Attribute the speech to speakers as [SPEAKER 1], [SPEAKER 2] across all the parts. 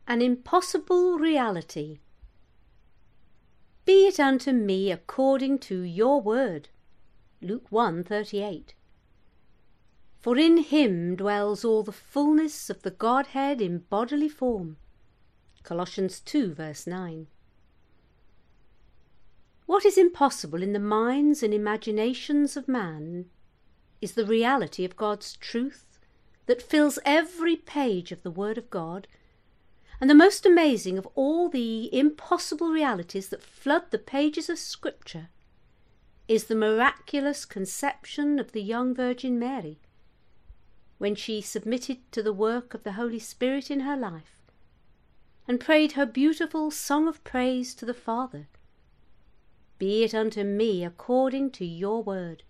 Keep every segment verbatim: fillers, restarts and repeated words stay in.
[SPEAKER 1] An impossible reality. Be it unto me according to your word. Luke one thirty-eight. For in him dwells all the fullness of the Godhead in bodily form. Colossians two verse nine. What is impossible in the minds and imaginations of man is the reality of God's truth that fills every page of the Word of God, and the most amazing of all the impossible realities that flood the pages of Scripture is the miraculous conception of the young Virgin Mary, when she submitted to the work of the Holy Spirit in her life and prayed her beautiful song of praise to the Father. Be it unto me according to your word.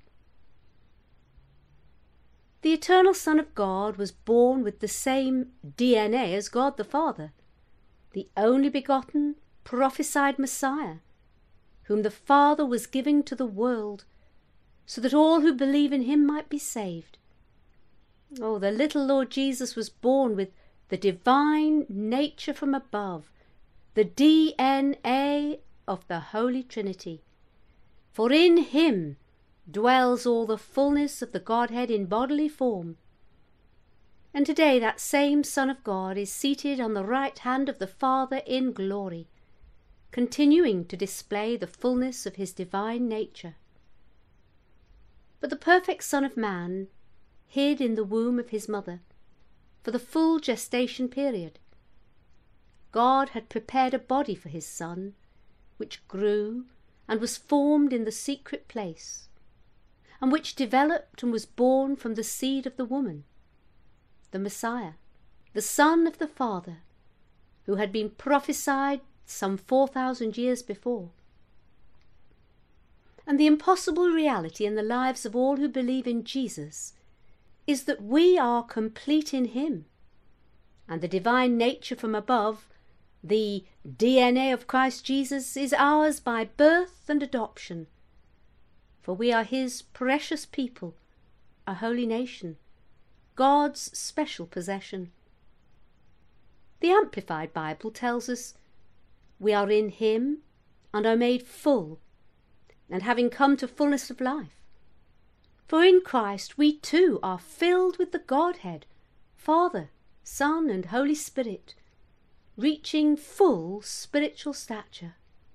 [SPEAKER 1] The eternal Son of God was born with the same D N A as God the Father, the only begotten, prophesied Messiah, whom the Father was giving to the world, so that all who believe in him might be saved. Oh, the little Lord Jesus was born with the divine nature from above, the D N A of the Holy Trinity. For in him dwells all the fullness of the Godhead in bodily form. And today that same Son of God is seated on the right hand of the Father in glory, continuing to display the fullness of his divine nature. But the perfect Son of Man hid in the womb of his mother for the full gestation period. God had prepared a body for his Son, which grew and was formed in the secret place, and which developed and was born from the seed of the woman, the Messiah, the Son of the Father, who had been prophesied some four thousand years before. And the impossible reality in the lives of all who believe in Jesus is that we are complete in him, and the divine nature from above, the D N A of Christ Jesus, is ours by birth and adoption, for we are his precious people, a holy nation, God's special possession. The Amplified Bible tells us, we are in him and are made full, and having come to fullness of life. For in Christ we too are filled with the Godhead, Father, Son, and Holy Spirit, reaching full spiritual stature.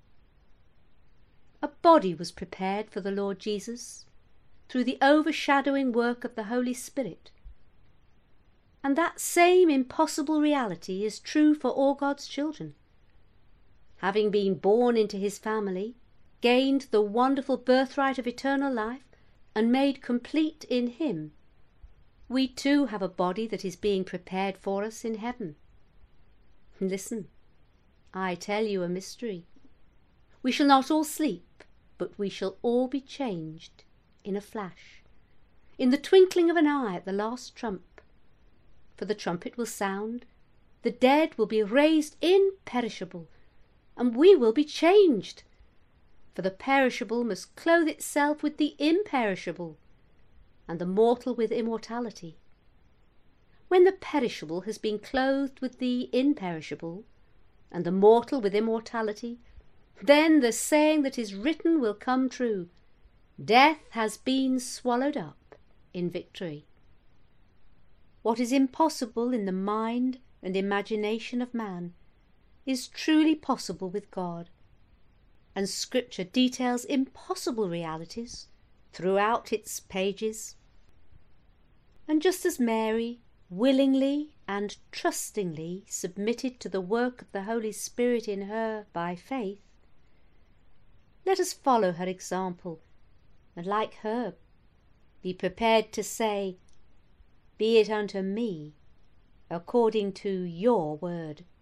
[SPEAKER 1] A body was prepared for the Lord Jesus through the overshadowing work of the Holy Spirit. And that same impossible reality is true for all God's children. Having been born into his family, gained the wonderful birthright of eternal life, and made complete in him, we too have a body that is being prepared for us in heaven. Listen, I tell you a mystery. We shall not all sleep, but we shall all be changed in a flash, in the twinkling of an eye at the last trump. For the trumpet will sound, the dead will be raised imperishable, and we will be changed. For the perishable must clothe itself with the imperishable, and the mortal with immortality. When the perishable has been clothed with the imperishable, and the mortal with immortality, then the saying that is written will come true, death has been swallowed up in victory. What is impossible in the mind and imagination of man is truly possible with God, and Scripture details impossible realities throughout its pages. And just as Mary willingly and trustingly submitted to the work of the Holy Spirit in her by faith, let us follow her example, and like her, be prepared to say, "Be it unto me according to your word."